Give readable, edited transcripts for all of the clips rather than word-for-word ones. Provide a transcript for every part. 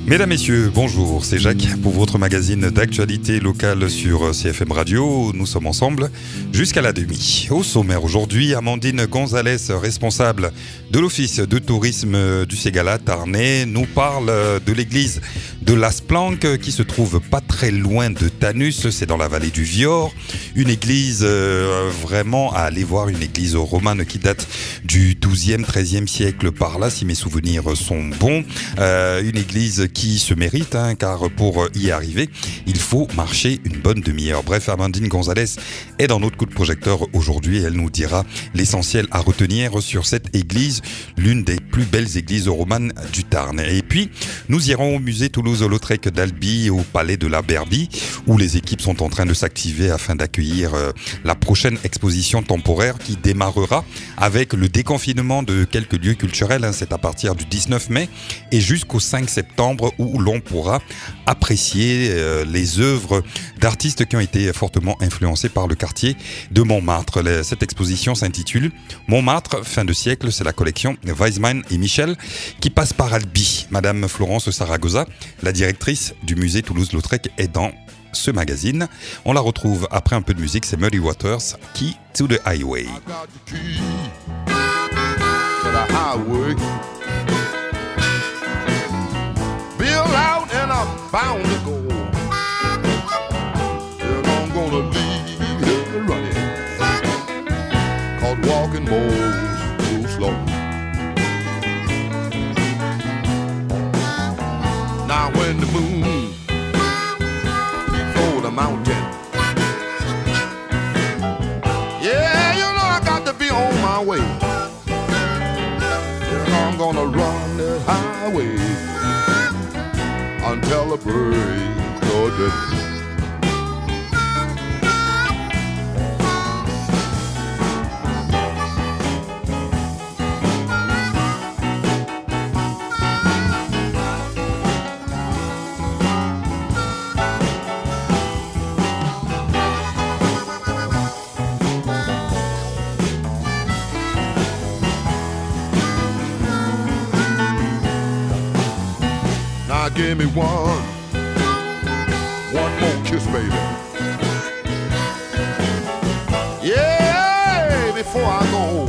Mesdames, Messieurs, bonjour, c'est Jacques pour votre magazine d'actualité locale sur CFM Radio. Nous sommes ensemble jusqu'à la demi. Au sommaire aujourd'hui, Amandine Gonzalez, responsable de l'Office de tourisme du Ségala Tarnais, nous parle de l'église de Las Planques qui se trouve pas très loin de Tanus, c'est dans la vallée du Vior. Une église vraiment à aller voir, une église romane qui date du 12e, 13e siècle par là, si mes souvenirs sont bons. Une église qui se mérite, car pour y arriver, il faut marcher une bonne demi-heure. Bref, Amandine Gonzalez est dans notre coup de projecteur aujourd'hui. Elle nous dira l'essentiel à retenir sur cette église, l'une des plus belles églises romanes du Tarn. Et puis, nous irons au musée Toulouse-Lautrec d'Albi, au palais de la Berbie, où les équipes sont en train de s'activer afin d'accueillir la prochaine exposition temporaire qui démarrera avec le déconfinement de quelques lieux culturels. C'est à partir du 19 mai et jusqu'au 5 septembre où l'on pourra apprécier les œuvres d'artistes qui ont été fortement influencés par le quartier de Montmartre. Cette exposition s'intitule Montmartre, fin de siècle. C'est la collection Weizmann et Michel qui passe par Albi. Madame Florence Saragoza, la directrice du musée Toulouse-Lautrec, est dans ce magazine. On la retrouve après un peu de musique, c'est Muddy Waters, Key to the Highway. Out and I'm bound to go. And I'm gonna leave here running, 'cause walking moves too slow. Now when the moon peeps over the mountain, yeah, you know I got to be on my way. And I'm gonna run the highway until the break of day. Now give me one more kiss, baby. Yeah, before I go.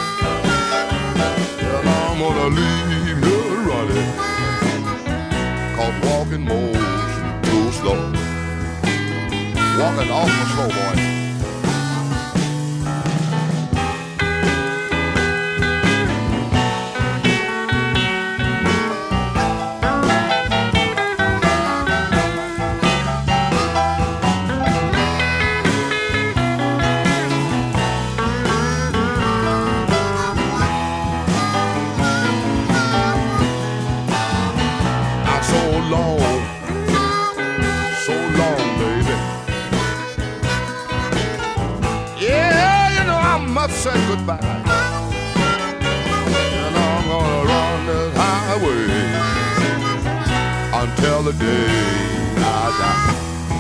And I'm gonna leave you running, 'cause walking moves too slow. Walking awful slow, boy. So long, baby. Yeah, you know I must say goodbye. And I'm gonna run this highway until the day I die.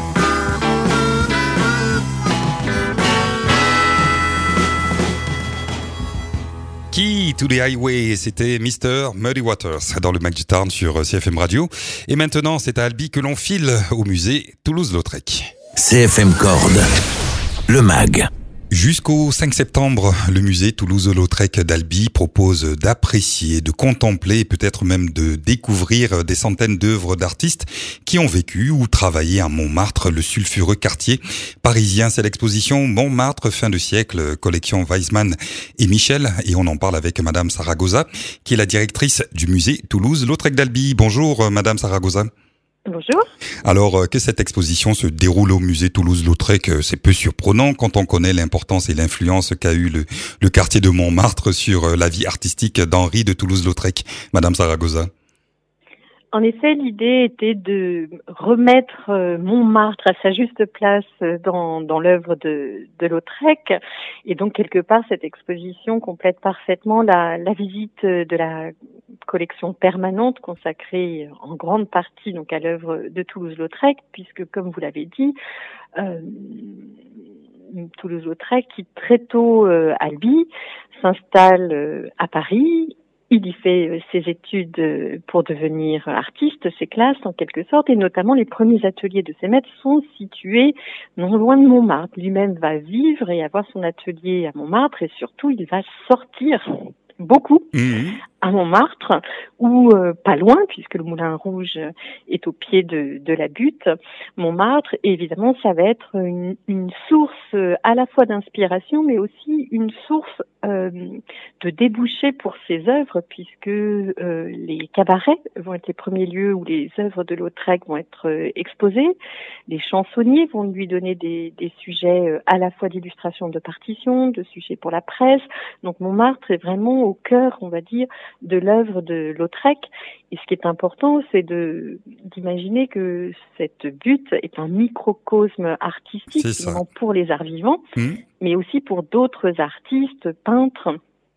Key to the Highway, c'était Mr. Muddy Waters dans le Mag du Tarn sur CFM Radio. Et maintenant, c'est à Albi que l'on file au musée Toulouse-Lautrec. CFM Corde, le Mag. Jusqu'au 5 septembre, le musée Toulouse-Lautrec d'Albi propose d'apprécier, de contempler, peut-être même de découvrir des centaines d'œuvres d'artistes qui ont vécu ou travaillé à Montmartre, le sulfureux quartier parisien. C'est l'exposition Montmartre, fin de siècle, collection Weizmann et Michel. Et on en parle avec Madame Saragoza, qui est la directrice du musée Toulouse-Lautrec d'Albi. Bonjour, Madame Saragoza. Bonjour. Alors, que cette exposition se déroule au musée Toulouse-Lautrec, c'est peu surprenant quand on connaît l'importance et l'influence qu'a eu le quartier de Montmartre sur la vie artistique d'Henri de Toulouse-Lautrec. Madame Saragoza. En effet, l'idée était de remettre Montmartre à sa juste place dans l'œuvre de Lautrec. Et donc, quelque part, cette exposition complète parfaitement la visite de la collection permanente consacrée en grande partie donc à l'œuvre de Toulouse-Lautrec, puisque, comme vous l'avez dit, Toulouse-Lautrec, qui très tôt, Albi, s'installe à Paris, Il y fait ses études pour devenir artiste, ses classes en quelque sorte, et notamment les premiers ateliers de ses maîtres sont situés non loin de Montmartre. Lui-même va vivre et avoir son atelier à Montmartre, et surtout il va sortir beaucoup à Montmartre, ou pas loin, puisque le Moulin Rouge est au pied de la butte, Montmartre, et évidemment ça va être une source à la fois d'inspiration, mais aussi une source de débouchés pour ses œuvres, puisque les cabarets vont être les premiers lieux où les œuvres de Lautrec vont être exposées, les chansonniers vont lui donner des sujets à la fois d'illustration de partitions, de sujets pour la presse, donc Montmartre est vraiment au cœur, on va dire, de l'œuvre de Lautrec. Et ce qui est important, c'est d'imaginer que cette butte est un microcosme artistique, non pour les arts vivants, mais aussi pour d'autres artistes, peintres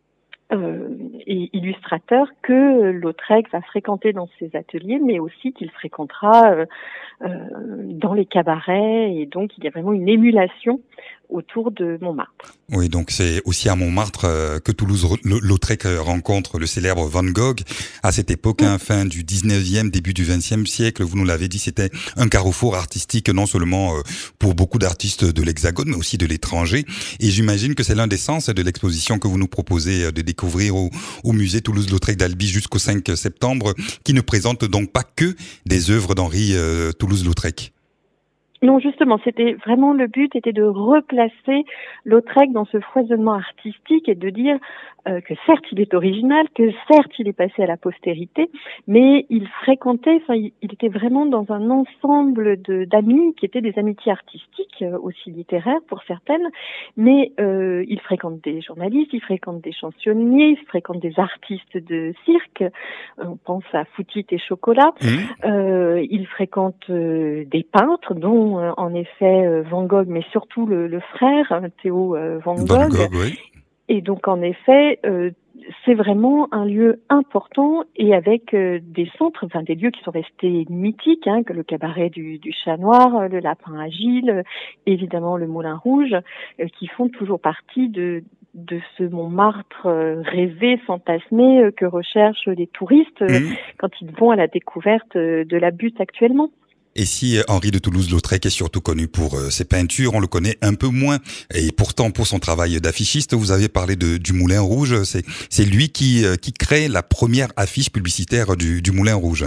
et illustrateurs que Lautrec va fréquenter dans ses ateliers, mais aussi qu'il fréquentera dans les cabarets. Et donc, il y a vraiment une émulation autour de Montmartre. Oui, donc c'est aussi à Montmartre que Toulouse-Lautrec rencontre le célèbre Van Gogh. À cette époque, fin du 19e, début du 20e siècle, vous nous l'avez dit, c'était un carrefour artistique non seulement pour beaucoup d'artistes de l'Hexagone, mais aussi de l'étranger. Et j'imagine que c'est l'un des sens de l'exposition que vous nous proposez de découvrir au musée Toulouse-Lautrec d'Albi jusqu'au 5 septembre, qui ne présente donc pas que des œuvres d'Henri Toulouse-Lautrec. Non, justement, le but était de replacer Lautrec dans ce foisonnement artistique et de dire que certes il est original, que certes il est passé à la postérité, mais il était vraiment dans un ensemble d'amis qui étaient des amitiés artistiques, aussi littéraires pour certaines, mais il fréquente des journalistes, il fréquente des chansonniers, il fréquente des artistes de cirque, on pense à Foutit et Chocolat, il fréquente des peintres, dont en effet Van Gogh, mais surtout le frère, Théo Van Gogh. Oui. Et donc, en effet, c'est vraiment un lieu important et avec des centres, des lieux qui sont restés mythiques, que le cabaret du Chat Noir, le Lapin Agile, évidemment le Moulin Rouge, qui font toujours partie de ce Montmartre rêvé, fantasmé, que recherchent les touristes quand ils vont à la découverte de la butte actuellement. Et si Henri de Toulouse-Lautrec est surtout connu pour ses peintures, on le connaît un peu moins. Et pourtant, pour son travail d'affichiste, vous avez parlé du Moulin Rouge. C'est lui qui crée la première affiche publicitaire du Moulin Rouge.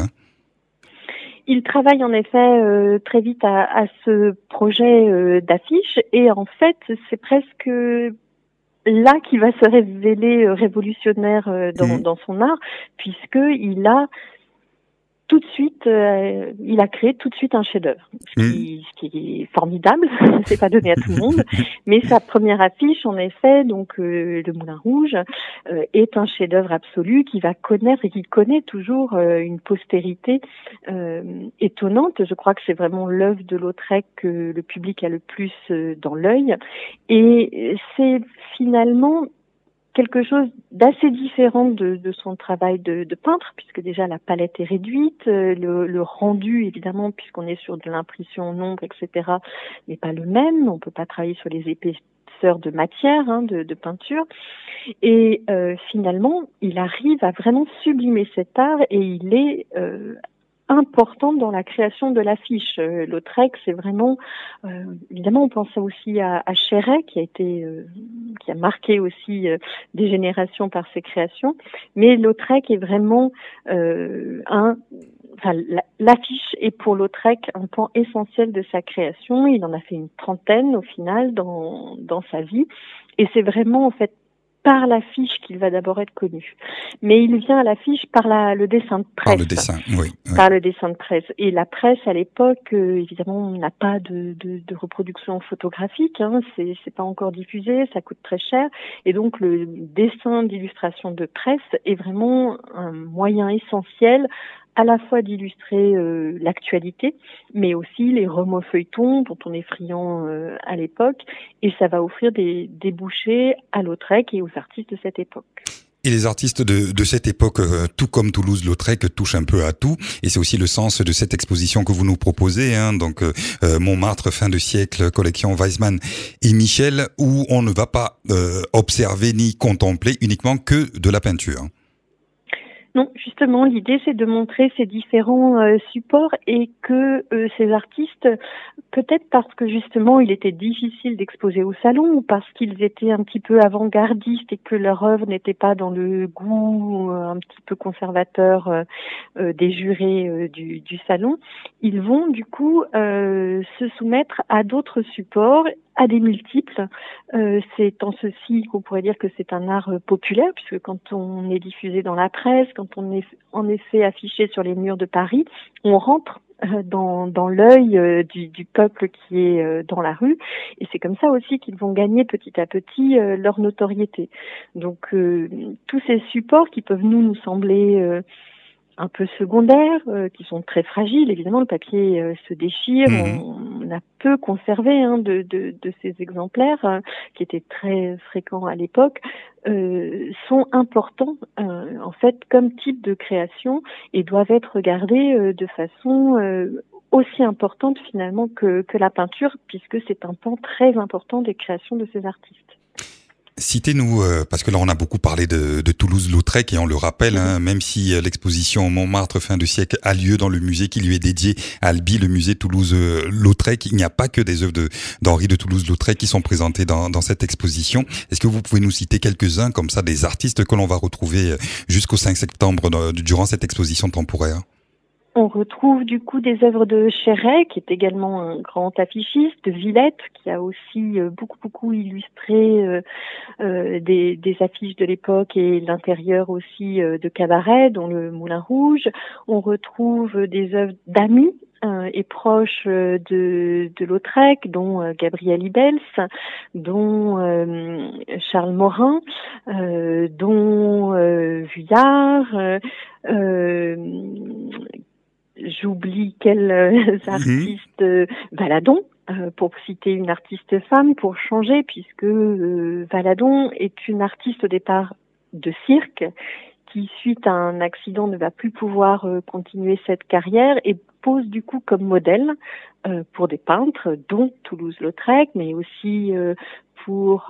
Il travaille en effet très vite à ce projet d'affiche. Et en fait, c'est presque là qu'il va se révéler révolutionnaire dans son art, puisqu'il a tout de suite, il a créé tout de suite un chef-d'œuvre, ce qui est formidable. C'est pas donné à tout le monde, mais sa première affiche, en effet, donc le Moulin Rouge, est un chef-d'œuvre absolu qui va connaître et qui connaît toujours une postérité étonnante. Je crois que c'est vraiment l'œuvre de Lautrec que le public a le plus dans l'œil, et c'est finalement quelque chose d'assez différent de son travail de peintre, puisque déjà la palette est réduite, le rendu évidemment, puisqu'on est sur de l'impression en ombre, etc., n'est pas le même. On peut pas travailler sur les épaisseurs de matière, de peinture. Et finalement, il arrive à vraiment sublimer cet art et il est important dans la création de l'affiche. Lautrec, c'est vraiment, évidemment, on pense aussi à Chéret, qui a marqué aussi des générations par ses créations, mais Lautrec est vraiment l'affiche est pour Lautrec un pan essentiel de sa création. Il en a fait une trentaine au final dans sa vie, et c'est vraiment en fait par l'affiche qu'il va d'abord être connu. Mais il vient à l'affiche par le dessin de presse. Par le dessin, oui. Par le dessin de presse. Et la presse, à l'époque, évidemment, on n'a pas de reproduction photographique, c'est pas encore diffusé, ça coûte très cher. Et donc, le dessin d'illustration de presse est vraiment un moyen essentiel à la fois d'illustrer l'actualité, mais aussi les romans feuilletons dont on est friand à l'époque, et ça va offrir des débouchés à Lautrec et aux artistes de cette époque. Et les artistes de cette époque, tout comme Toulouse-Lautrec, touchent un peu à tout. Et c'est aussi le sens de cette exposition que vous nous proposez, donc Montmartre, fin de siècle, collection Weissmann et Michel, où on ne va pas observer ni contempler uniquement que de la peinture. Non, justement, l'idée c'est de montrer ces différents supports et que ces artistes, peut-être parce que justement il était difficile d'exposer au salon ou parce qu'ils étaient un petit peu avant-gardistes et que leur œuvre n'était pas dans le goût un petit peu conservateur des jurés du salon, ils vont du coup se soumettre à d'autres supports, à des multiples. C'est en ceci qu'on pourrait dire que c'est un art populaire, puisque quand on est diffusé dans la presse, quand on est en effet affiché sur les murs de Paris, on rentre dans l'œil du peuple qui est dans la rue, et c'est comme ça aussi qu'ils vont gagner petit à petit leur notoriété. Donc tous ces supports qui peuvent nous sembler un peu secondaires, qui sont très fragiles. Évidemment, le papier se déchire. On a peu conservé de ces exemplaires qui étaient très fréquents à l'époque. Sont importants en fait comme type de création et doivent être regardés de façon aussi importante finalement que la peinture, puisque c'est un pan très important des créations de ces artistes. Citez-nous, parce que là on a beaucoup parlé de Toulouse-Lautrec et on le rappelle, même si l'exposition Montmartre fin de siècle a lieu dans le musée qui lui est dédié à Albi, le musée Toulouse-Lautrec, il n'y a pas que des œuvres d'Henri de Toulouse-Lautrec qui sont présentées dans cette exposition. Est-ce que vous pouvez nous citer quelques-uns comme ça des artistes que l'on va retrouver jusqu'au 5 septembre durant cette exposition temporaire? On retrouve du coup des œuvres de Chéret, qui est également un grand affichiste, de Villette, qui a aussi beaucoup illustré des affiches de l'époque et l'intérieur aussi de cabaret, dont le Moulin Rouge. On retrouve des œuvres d'amis et proches de Lautrec, dont Gabriel Ibels, dont Charles Morin, dont Vuillard, j'oublie quels artistes, Valadon, pour citer une artiste femme, pour changer, puisque Valadon est une artiste au départ de cirque, qui suite à un accident ne va plus pouvoir continuer cette carrière et pose du coup comme modèle pour des peintres, dont Toulouse-Lautrec, mais aussi pour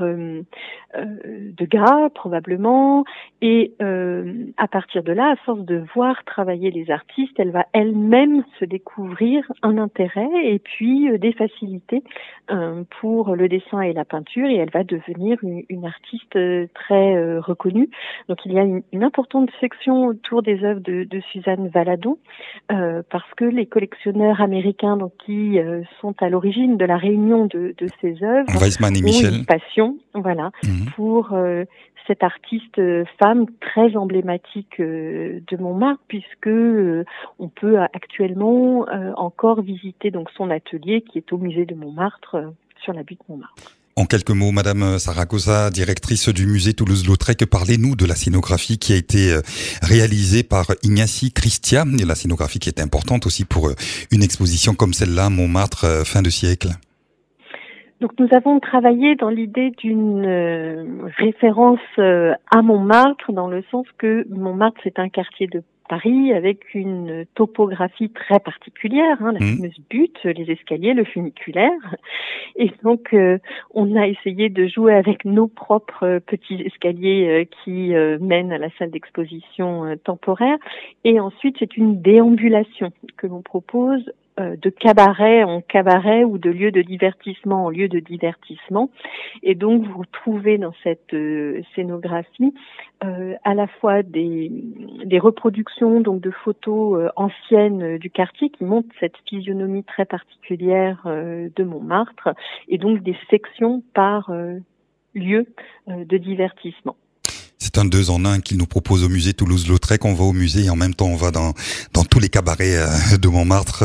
Degas probablement, et à partir de là, à force de voir travailler les artistes, elle va elle-même se découvrir un intérêt et puis des facilités pour le dessin et la peinture, et elle va devenir une artiste très reconnue. Donc il y a une importante section autour des œuvres de Suzanne Valadon, parce que les collectionneurs américains donc qui sont à l'origine de la réunion de ces œuvres Weisman et Michel. Passion, voilà, pour cette artiste femme très emblématique de Montmartre, puisque on peut actuellement encore visiter donc son atelier qui est au musée de Montmartre sur la butte Montmartre. En quelques mots, Madame Saragossa, directrice du musée Toulouse-Lautrec, parlez-nous de la scénographie qui a été réalisée par Ignacy Christia, et la scénographie qui est importante aussi pour une exposition comme celle-là, Montmartre fin de siècle. Donc nous avons travaillé dans l'idée d'une référence à Montmartre, dans le sens que Montmartre c'est un quartier de Paris avec une topographie très particulière, la fameuse butte, les escaliers, le funiculaire. Et donc on a essayé de jouer avec nos propres petits escaliers qui mènent à la salle d'exposition temporaire. Et ensuite c'est une déambulation que l'on propose de cabaret en cabaret ou de lieu de divertissement en lieu de divertissement. Et donc vous trouvez dans cette scénographie à la fois des reproductions donc de photos anciennes du quartier qui montrent cette physionomie très particulière de Montmartre, et donc des sections par lieu de divertissement. C'est un 2 en 1 qu'il nous propose au musée Toulouse-Lautrec. On va au musée et en même temps on va dans tous les cabarets de Montmartre.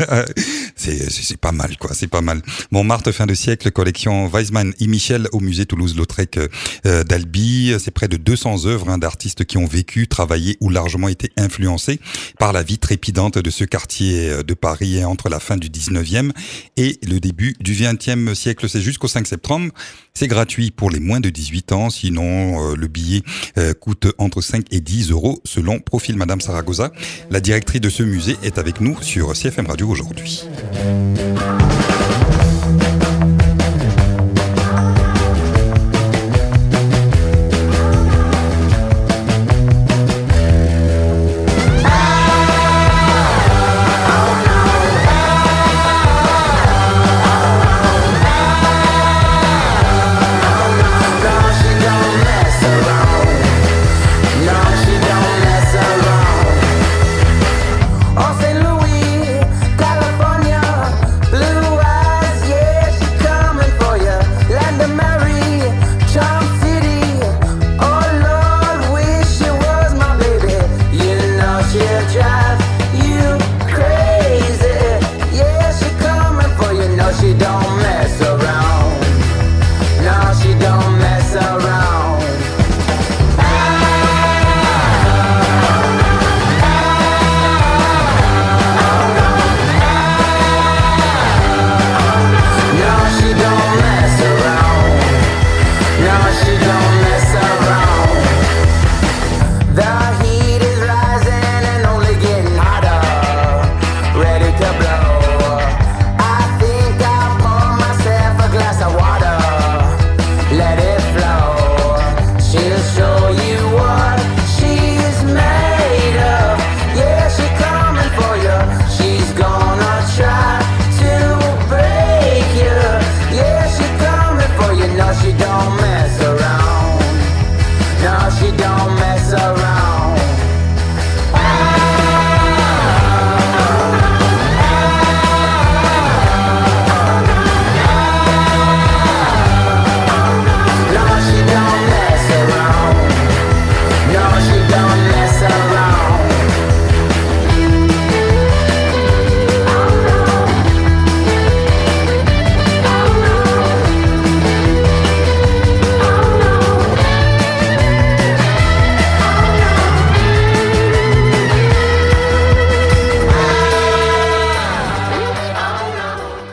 c'est pas mal, quoi. C'est pas mal. Montmartre fin de siècle, collection Weisman et Michel au musée Toulouse-Lautrec d'Albi. C'est près de 200 œuvres d'artistes qui ont vécu, travaillé ou largement été influencés par la vie trépidante de ce quartier de Paris entre la fin du 19e et le début du 20e siècle. C'est jusqu'au 5 septembre. C'est gratuit pour les moins de 18 ans. Sinon, le billet coûte entre 5 et 10 euros selon profil. Madame Saragossa, la directrice de ce musée, est avec nous sur CFM Radio aujourd'hui.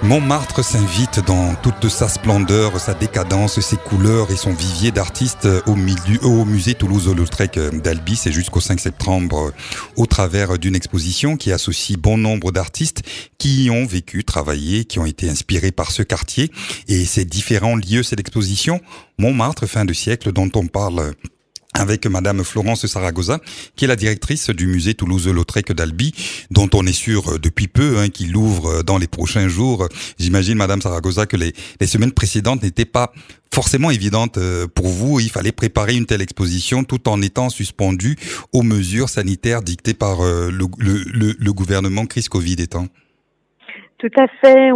Montmartre s'invite dans toute sa splendeur, sa décadence, ses couleurs et son vivier d'artistes au musée Toulouse-Lautrec d'Albi. C'est jusqu'au 5 septembre au travers d'une exposition qui associe bon nombre d'artistes qui y ont vécu, travaillé, qui ont été inspirés par ce quartier et ces différents lieux. C'est l'exposition Montmartre fin de siècle dont on parle avec Madame Florence Saragosa, qui est la directrice du musée Toulouse-Lautrec d'Albi, dont on est sûr depuis peu qu'il ouvre dans les prochains jours. J'imagine, Madame Saragosa, que les semaines précédentes n'étaient pas forcément évidentes pour vous. Il fallait préparer une telle exposition tout en étant suspendu aux mesures sanitaires dictées par le gouvernement crise Covid étant. Tout à fait,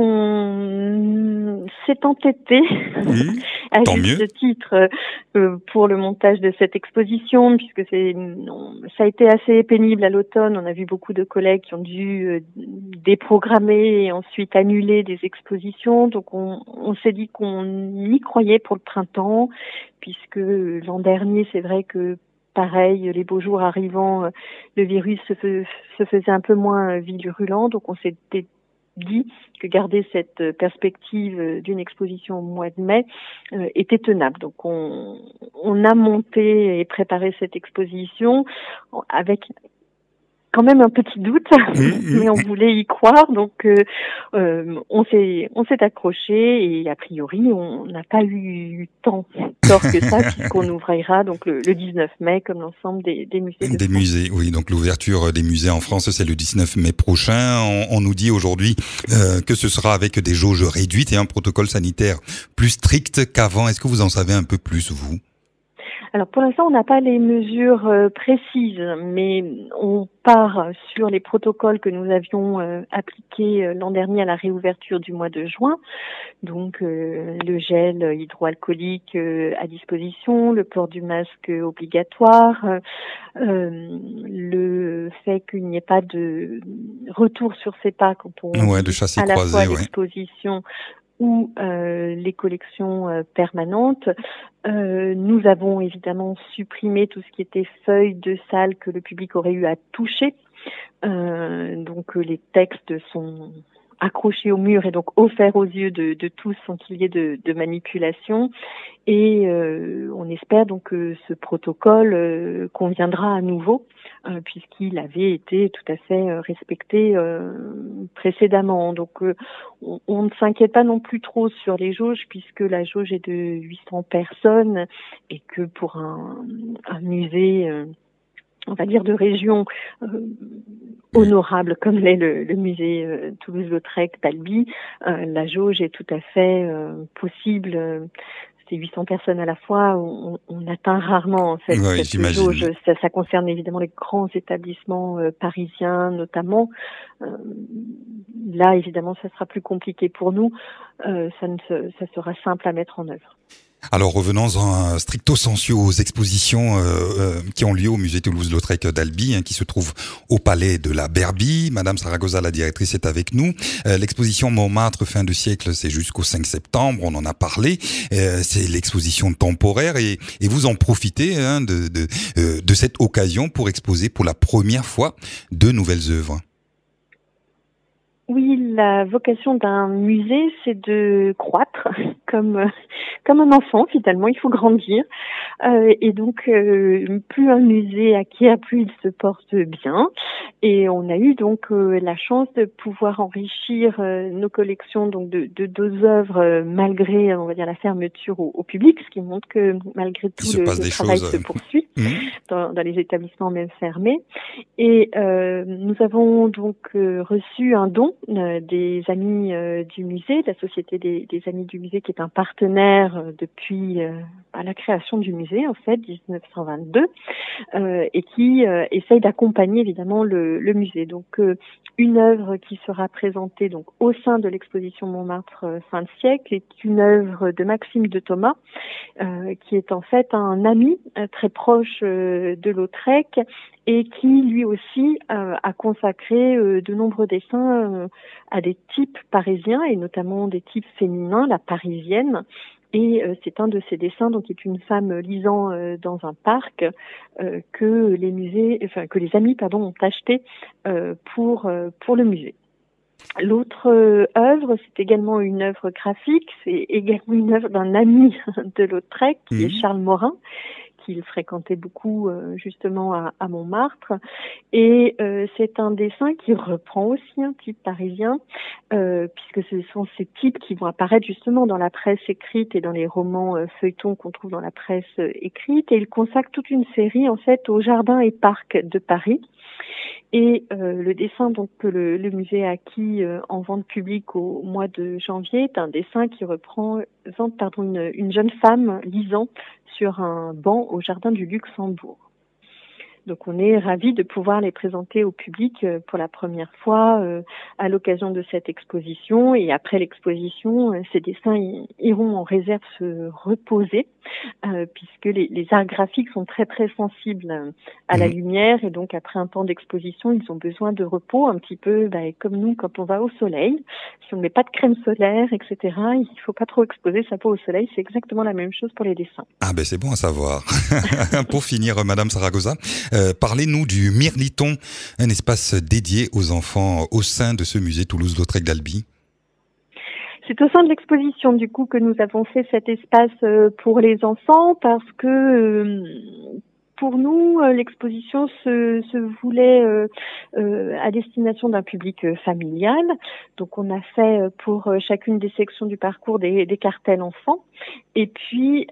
on s'est entêté à ce titre pour le montage de cette exposition, puisque ça a été assez pénible à l'automne. On a vu beaucoup de collègues qui ont dû déprogrammer et ensuite annuler des expositions. Donc on s'est dit qu'on y croyait pour le printemps, puisque l'an dernier, c'est vrai que pareil, les beaux jours arrivant, le virus se faisait un peu moins virulent. Donc on s'est dit que garder cette perspective d'une exposition au mois de mai était tenable. Donc on a monté et préparé cette exposition avec quand même un petit doute, mais on voulait y croire, donc on s'est accroché et a priori on n'a pas eu tant tort que ça puisqu'on ouvrira donc le 19 mai comme l'ensemble des musées. Des musées, oui. Donc l'ouverture des musées en France, c'est le 19 mai prochain. On nous dit aujourd'hui que ce sera avec des jauges réduites et un protocole sanitaire plus strict qu'avant. Est-ce que vous en savez un peu plus, vous ? Alors pour l'instant, on n'a pas les mesures précises, mais on part sur les protocoles que nous avions appliqués l'an dernier à la réouverture du mois de juin. Donc le gel hydroalcoolique à disposition, le port du masque obligatoire, le fait qu'il n'y ait pas de retour sur ses pas quand on de chasser à la croisé, fois l'exposition ou les collections permanentes. Nous avons évidemment supprimé tout ce qui était feuilles de salle que le public aurait eu à toucher. Donc les textes sont accrochés au mur et donc offerts aux yeux de tous sans qu'il y ait de manipulation. Et on espère donc que ce protocole conviendra à nouveau, puisqu'il avait été tout à fait respecté précédemment. Donc on ne s'inquiète pas non plus trop sur les jauges, puisque la jauge est de 800 personnes et que pour un musée on va dire de région honorable comme l'est le musée Toulouse-Lautrec d'Albi, la jauge est tout à fait possible. C'est 800 personnes à la fois, on atteint rarement en fait cette jauge. Ça concerne évidemment les grands établissements parisiens notamment. Là évidemment ça sera plus compliqué pour nous, ça sera simple à mettre en œuvre. Alors revenons en stricto sensu aux expositions qui ont lieu au musée Toulouse-Lautrec d'Albi, qui se trouve au palais de la Berbie. Madame Saragosa, la directrice, est avec nous. L'exposition Montmartre fin de siècle, c'est jusqu'au 5 septembre, on en a parlé. C'est l'exposition temporaire et vous en profitez de cette occasion pour exposer pour la première fois de nouvelles œuvres. Oui, la vocation d'un musée, c'est de croître comme un enfant finalement. Il faut grandir et donc plus un musée acquiert, plus il se porte bien. Et on a eu donc la chance de pouvoir enrichir nos collections donc de 2 œuvres malgré on va dire la fermeture au public, ce qui montre que malgré tout le travail se poursuit dans les établissements même fermés. Et nous avons donc reçu un don des amis du musée, de la Société des Amis du Musée, qui est un partenaire depuis la création du musée, en fait, 1922, et qui essaye d'accompagner évidemment le musée. Donc, une œuvre qui sera présentée donc au sein de l'exposition Montmartre fin de siècle est une œuvre de Maxime de Thomas, qui est en fait un ami très proche de Lautrec et qui lui aussi a consacré de nombreux dessins à des types parisiens et notamment des types féminins, la parisienne. Et c'est un de ces dessins, donc qui est une femme lisant dans un parc que les amis ont acheté pour le musée. L'autre œuvre, c'est également une œuvre graphique, c'est également une œuvre d'un ami de Lautrec, qui est Charles Morin, qu'il fréquentait beaucoup justement à Montmartre. Et c'est un dessin qui reprend aussi un type parisien, puisque ce sont ces types qui vont apparaître justement dans la presse écrite et dans les romans feuilletons qu'on trouve dans la presse écrite. Et il consacre toute une série en fait aux jardins et parcs de Paris. Et le dessin donc que le musée a acquis en vente publique au mois de janvier est un dessin qui représente une jeune femme lisant sur un banc au jardin du Luxembourg. Donc on est ravis de pouvoir les présenter au public pour la première fois à l'occasion de cette exposition. Et après l'exposition, ces dessins iront en réserve se reposer puisque les arts graphiques sont très très sensibles à la lumière. Et donc après un temps d'exposition, ils ont besoin de repos, un petit peu comme nous quand on va au soleil. Si on ne met pas de crème solaire, etc., il ne faut pas trop exposer sa peau au soleil. C'est exactement la même chose pour les dessins. Ah ben c'est bon à savoir. Pour finir, Madame Zaragoza, parlez-nous du Mirliton, un espace dédié aux enfants au sein de ce musée Toulouse-Lautrec d'Albi. C'est au sein de l'exposition du coup que nous avons fait cet espace pour les enfants parce que pour nous, l'exposition se voulait à destination d'un public familial. Donc, on a fait pour chacune des sections du parcours des cartels enfants. Et puis,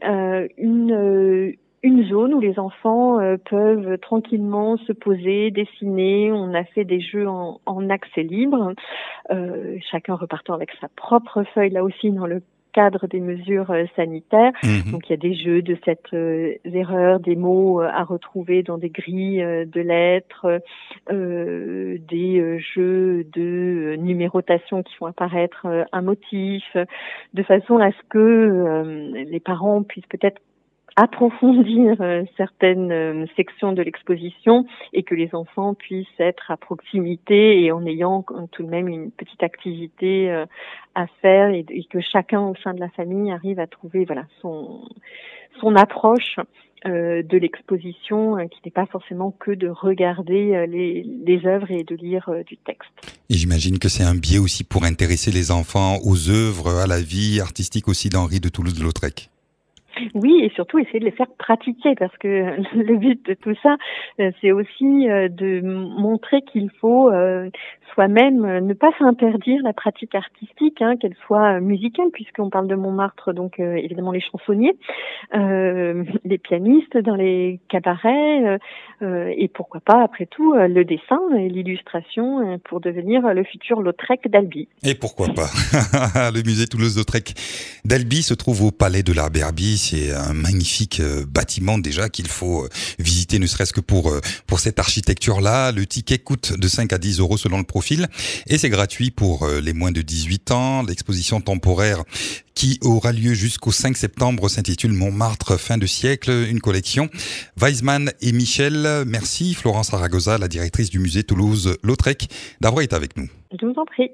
une zone où les enfants peuvent tranquillement se poser, dessiner. On a fait des jeux en accès libre, chacun repartant avec sa propre feuille, là aussi dans le cadre des mesures sanitaires. Donc il y a des jeux de cette erreur, des mots à retrouver dans des grilles de lettres, des jeux de numérotation qui font apparaître un motif, de façon à ce que les parents puissent peut-être approfondir certaines sections de l'exposition et que les enfants puissent être à proximité et en ayant tout de même une petite activité à faire et que chacun au sein de la famille arrive à trouver son approche de l'exposition qui n'est pas forcément que de regarder les œuvres et de lire du texte. Et j'imagine que c'est un biais aussi pour intéresser les enfants aux œuvres, à la vie artistique aussi d'Henri de Toulouse-Lautrec. Oui, et surtout essayer de les faire pratiquer parce que le but de tout ça, c'est aussi de montrer qu'il faut soi-même ne pas s'interdire la pratique artistique, qu'elle soit musicale, puisqu'on parle de Montmartre, donc évidemment les chansonniers, les pianistes dans les cabarets, et pourquoi pas, après tout, le dessin et l'illustration pour devenir le futur Lautrec d'Albi. Et pourquoi pas. Le musée Toulouse-Lautrec d'Albi se trouve au Palais de la Berbie. C'est un magnifique bâtiment déjà qu'il faut visiter, ne serait-ce que pour cette architecture-là. Le ticket coûte de 5 à 10 euros selon le profil et c'est gratuit pour les moins de 18 ans. L'exposition temporaire qui aura lieu jusqu'au 5 septembre s'intitule Montmartre, fin de siècle, une collection. Weisman et Michel, merci. Florence Zaragoza, la directrice du musée Toulouse-Lautrec, d'avoir été avec nous. Je vous en prie.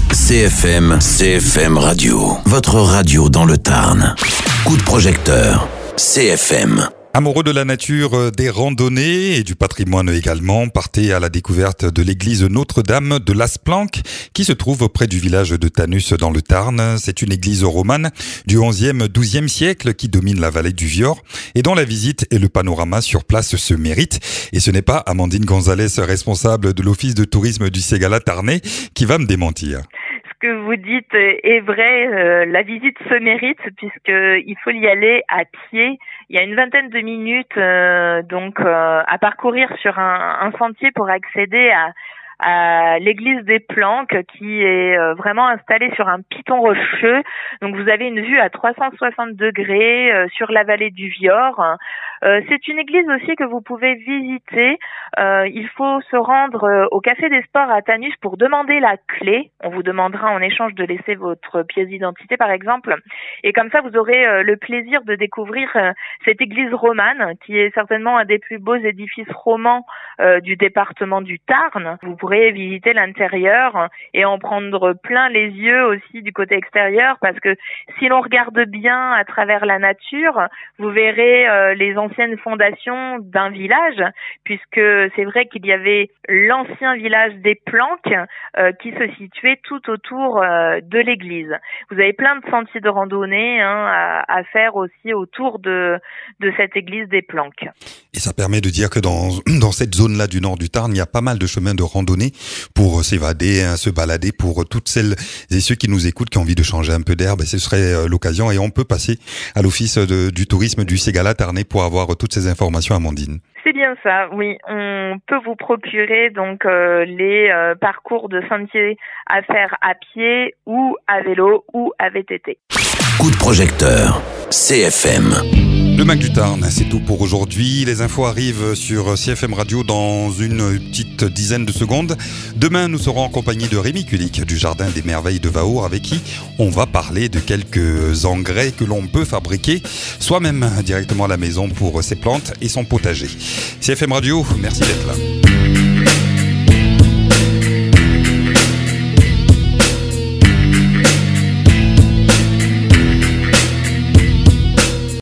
CFM Radio, votre radio dans le Tarn. Coup de projecteur, CFM. Amoureux de la nature, des randonnées et du patrimoine également, partez à la découverte de l'église Notre-Dame de Lasplanque qui se trouve près du village de Tanus dans le Tarn. C'est une église romane du 11e, 12e siècle qui domine la vallée du Vior et dont la visite et le panorama sur place se méritent. Et ce n'est pas Amandine Gonzalez, responsable de l'office de tourisme du Ségala Tarnais, qui va me démentir. Ce que vous dites est vrai, la visite se mérite puisqu'il faut y aller à pied. Il y a une vingtaine de minutes à parcourir sur un sentier pour accéder à l'église des Planques qui est vraiment installée sur un piton rocheux. Donc vous avez une vue à 360 degrés sur la vallée du Vior. C'est une église aussi que vous pouvez visiter. Il faut se rendre au Café des Sports à Tanus pour demander la clé. On vous demandera en échange de laisser votre pièce d'identité par exemple. Et comme ça vous aurez le plaisir de découvrir cette église romane qui est certainement un des plus beaux édifices romans du département du Tarn. Vous pourrez visiter l'intérieur et en prendre plein les yeux aussi du côté extérieur, parce que si l'on regarde bien à travers la nature, vous verrez les anciennes fondations d'un village, puisque c'est vrai qu'il y avait l'ancien village des Planques qui se situait tout autour de l'église. Vous avez plein de sentiers de randonnée à faire aussi autour de cette église des Planques. Et ça permet de dire que dans cette zone-là du nord du Tarn, il y a pas mal de chemins de randonnée pour s'évader, se balader, pour toutes celles et ceux qui nous écoutent, qui ont envie de changer un peu d'air, ce serait l'occasion. Et on peut passer à l'office du tourisme du Ségala Tarnais pour avoir toutes ces informations, Amandine. C'est bien ça, oui. On peut vous procurer donc les parcours de sentiers à faire à pied ou à vélo ou à VTT. Coup de projecteur, CFM. Le Mac du Tarn, c'est tout pour aujourd'hui. Les infos arrivent sur CFM Radio dans une petite dizaine de secondes. Demain, nous serons en compagnie de Rémi Kulik du Jardin des Merveilles de Vaour, avec qui on va parler de quelques engrais que l'on peut fabriquer soi-même directement à la maison pour ses plantes et son potager. CFM Radio, merci d'être là.